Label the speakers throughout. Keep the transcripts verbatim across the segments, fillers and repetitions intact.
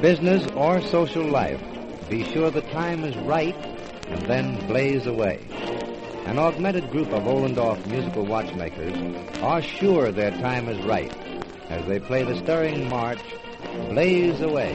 Speaker 1: business or social life, be sure the time is right and then blaze away. An augmented group of Ollendorf musical watchmakers are sure their time is right as they play the stirring march, Blaze Away.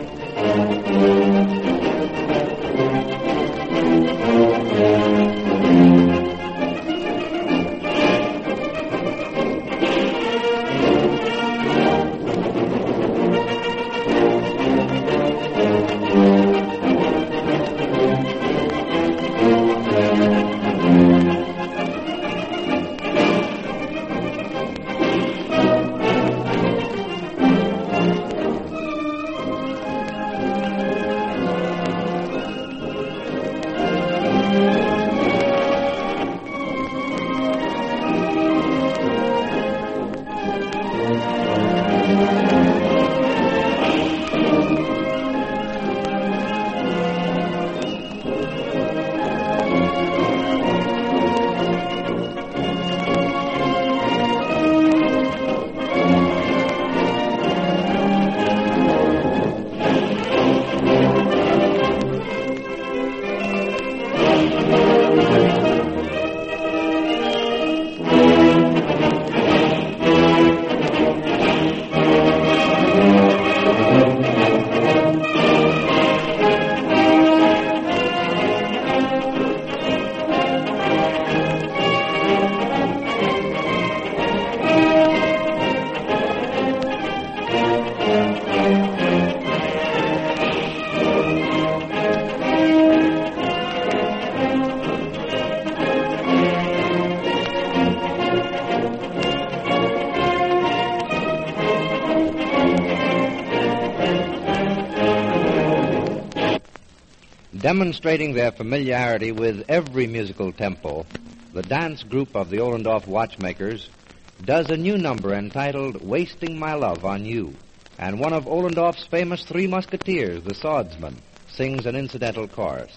Speaker 1: Demonstrating their familiarity with every musical tempo, the dance group of the Ollendorf Watchmakers does a new number entitled Wasting My Love on You, and one of Ollendorf's famous Three Musketeers, the Swordsman, sings an incidental chorus.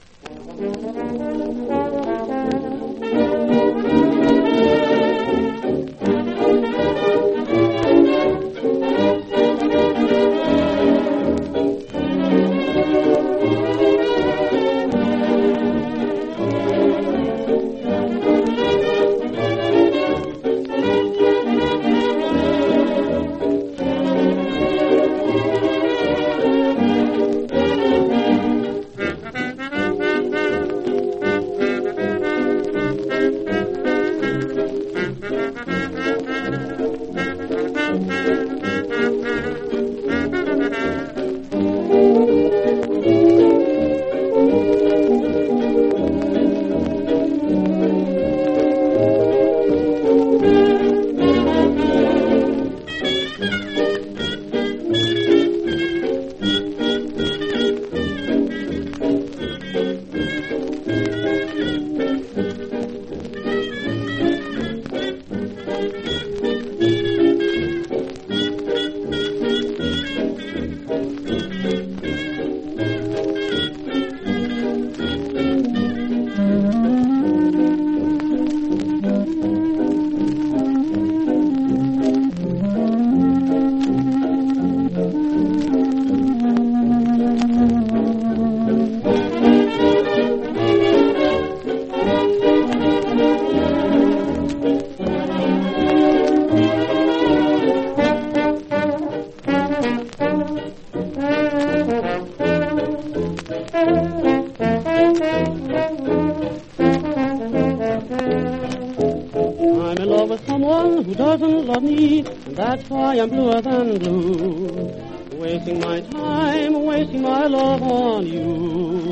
Speaker 2: Doesn't love me, that's why I'm bluer than blue. Wasting my time, wasting my love on you.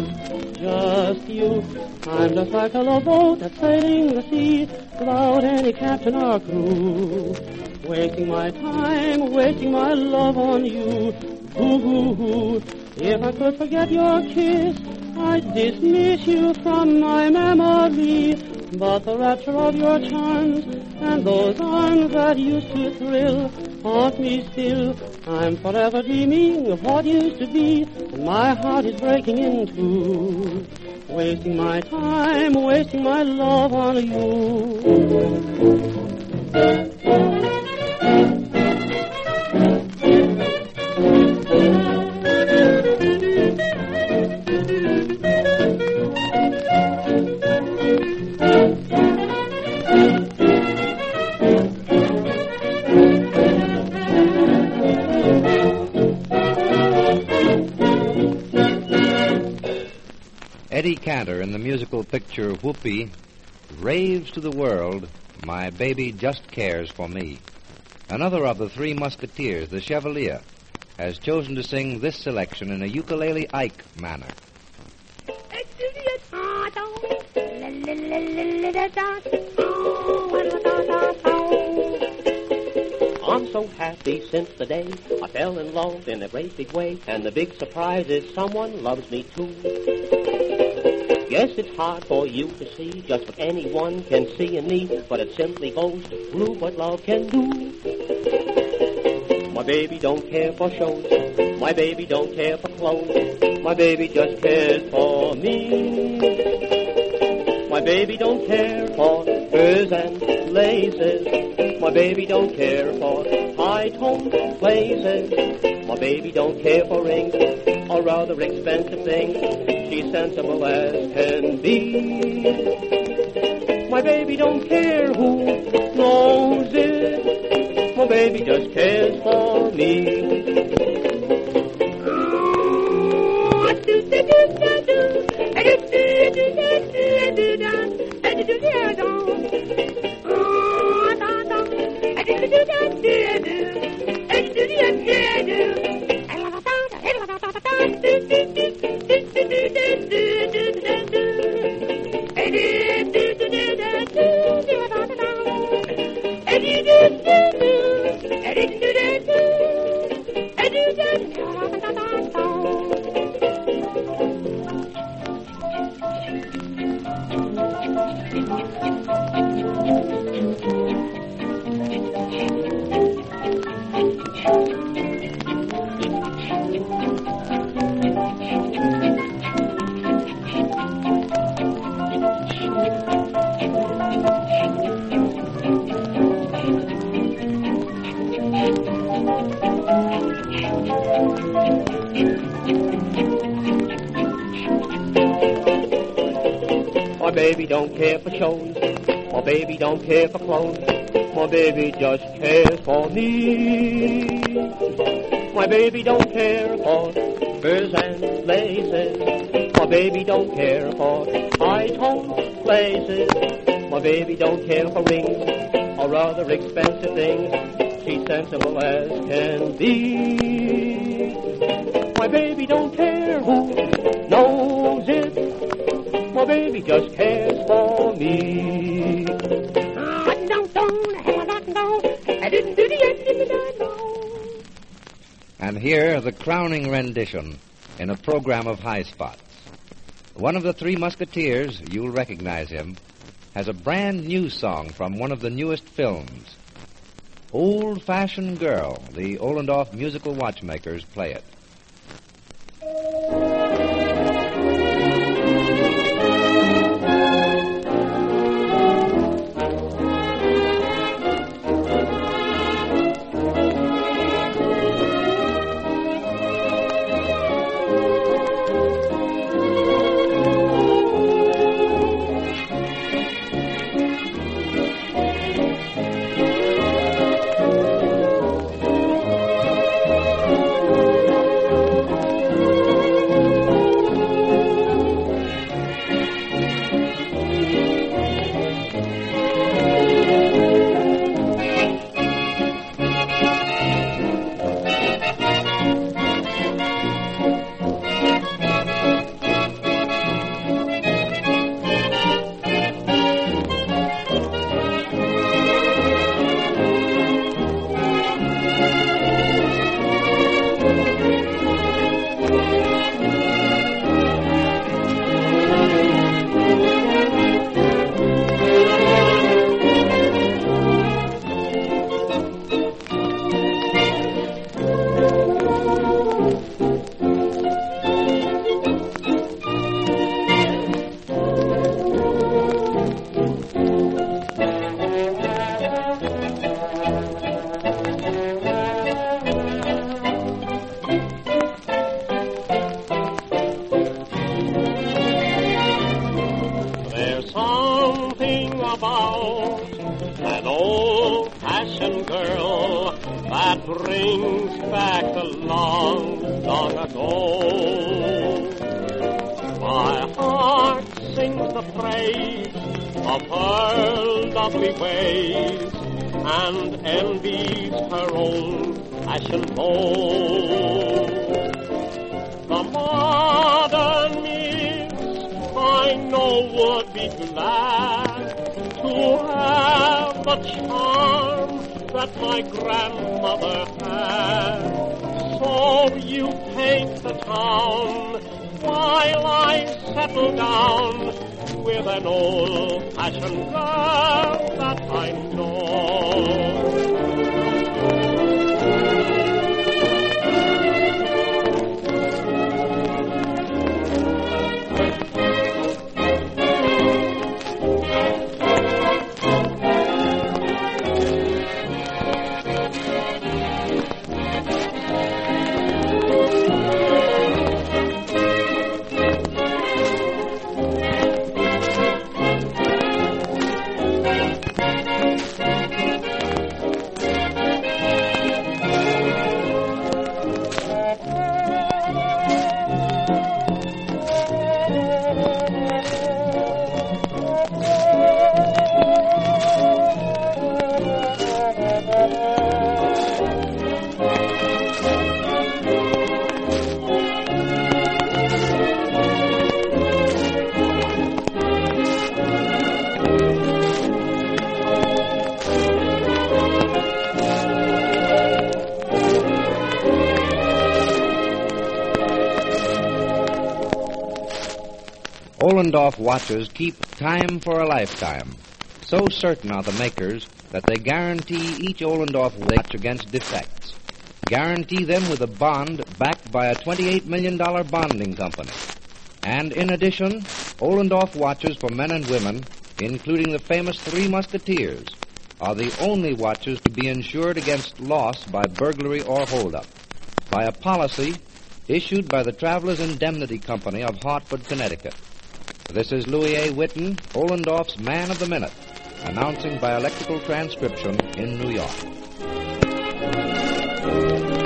Speaker 2: Just you, I'm just like a love boat that's sailing the sea without any captain or crew. Wasting my time, wasting my love on you. Ooh, if I could forget your kiss, I'd dismiss you from my memory. But the rapture of your charms and those arms that used to thrill haunt me still. I'm forever dreaming of what used to be, and my heart is breaking in two. Wasting my time, wasting my love on you.
Speaker 1: Cantor in the musical picture Whoopee raves to the world, "My baby just cares for me." Another of the Three Musketeers, the Chevalier, has chosen to sing this selection in a ukulele Ike manner.
Speaker 2: I'm so happy since the day I fell in love in a great big way, and the big surprise is someone loves me too. Yes, it's hard for you to see just what anyone can see in me, but it simply goes to prove what love can do. My baby don't care for shows, my baby don't care for clothes, my baby just cares for me. My baby don't care for furs and laces, my baby don't care for high-toned places, my baby don't care for rings or rather expensive things. She's sensible as can be. My baby don't care who knows it, my baby just cares for me. My baby don't care for shows, my baby don't care for clothes, my baby just cares for me. My baby don't care for furs and laces, my baby don't care for high-toned places, my baby don't care for rings or rather expensive things. She's sensible as can be. My baby don't care who knows it, my baby just cares for me.
Speaker 1: And here, the crowning rendition in a program of high spots. One of the Three Musketeers, you'll recognize him, has a brand new song from one of the newest films. Old-Fashioned Girl, the Ollendorf musical watchmakers play it.
Speaker 2: About an old-fashioned girl that brings back the long, long ago. My heart
Speaker 3: the praise of her lovely ways, and envies her own ashen bow. The modern miss I know would be glad to have the charm that my grandmother had. So you take the town while I settle down with an old-fashioned girl that I know.
Speaker 1: Ollendorf watches keep time for a lifetime. So certain are the makers that they guarantee each Ollendorf watch against defects. Guarantee them with a bond backed by a twenty-eight million dollars bonding company. And in addition, Ollendorf watches for men and women, including the famous Three Musketeers, are the only watches to be insured against loss by burglary or holdup by a policy issued by the Travelers Indemnity Company of Hartford, Connecticut. This is Louis A. Whitten, Ollendorf's Man of the Minute, announcing by electrical transcription in New York.